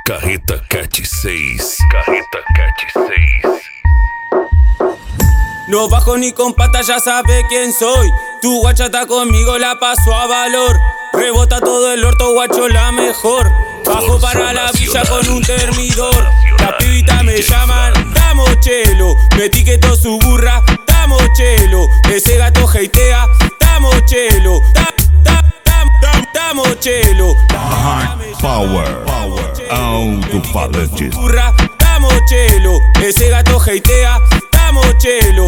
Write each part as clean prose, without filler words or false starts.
Carreta Cat 6. Carreta Cat 6. No bajo ni con pata, ya sabe quién soy. Tu guacha está conmigo, la paso a valor. Rebota todo el orto, guacho, la mejor. Bajo para la villa con un termidor. Las pibitas me llaman, damos chelo. Me etiquetó su burra, damos chelo. Ese gato heitea, damos chelo. Damos chelo. Power, alto-falantes. Burra, damos chelo. Ese gato heitea, damos chelo.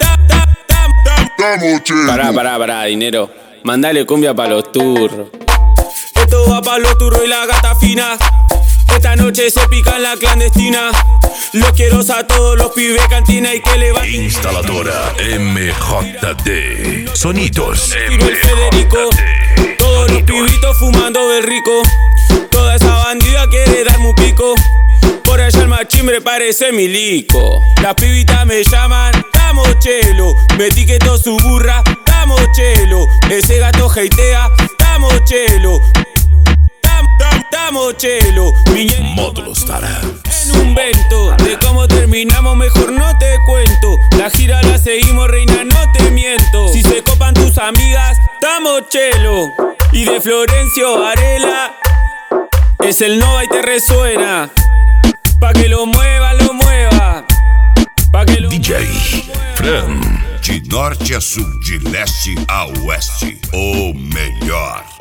Damos chelo. Pará, dinero. Mandale cumbia pa' los turros. Esto va pa' los turros y la gata fina. Esta noche se pica en la clandestina. Los quiero a todos los pibes cantina y que levanten. Instaladora MJD. Sonidos Tiro el Federico. Todos los pibitos fumando del rico. Toda esa bandida quiere darme un pico. Por allá el machimbre parece milico. Las pibitas me llaman, damos chelo. Me etiquetó su burra, damos chelo. Ese gato heitea, damos chelo. Damos chelo. Módulos Tara. En un vento, de cómo terminamos mejor no te cuento. La gira la seguimos, reina, no te miento. Si se copan tus amigas, damos chelo. Y de Florencio Varela es el Nova y te resuena. Pa' que lo mueva, pa' que lo DJ Fran. De norte a sul, de leste a oeste, o melhor.